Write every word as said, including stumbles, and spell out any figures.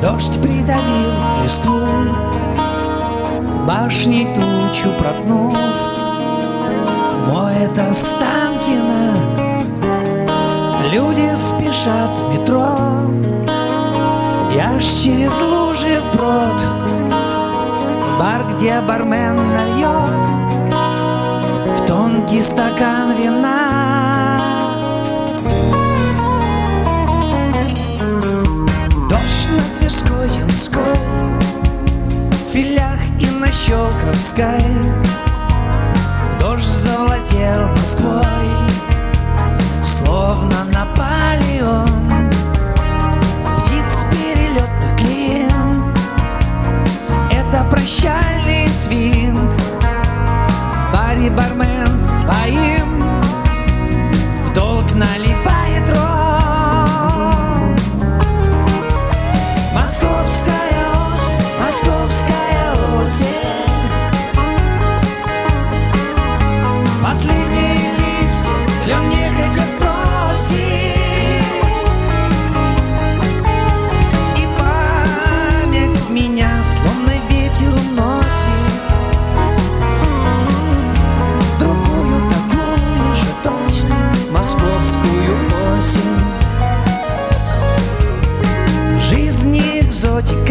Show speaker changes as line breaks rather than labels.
Дождь придавил листву, башней тучу проткнув. Моет Останкино, люди спешат в метро. Я ж через лужи вброд, в бар, где бармен нальет в тонкий стакан вина. Дождь на Тверской, Ямской, Филях и на Щелковской. Дождь завладел Москвой, словно Наполеон. Птиц перелетных клин — это прощальный свинг. В баре бармен своим в долг наливает ром. Московская осень, московская осень, последние листья клен нехотя сбросит, и память меня словно ветер уносит в другую, такую же точно московскую осень. Жизнь не экзотика,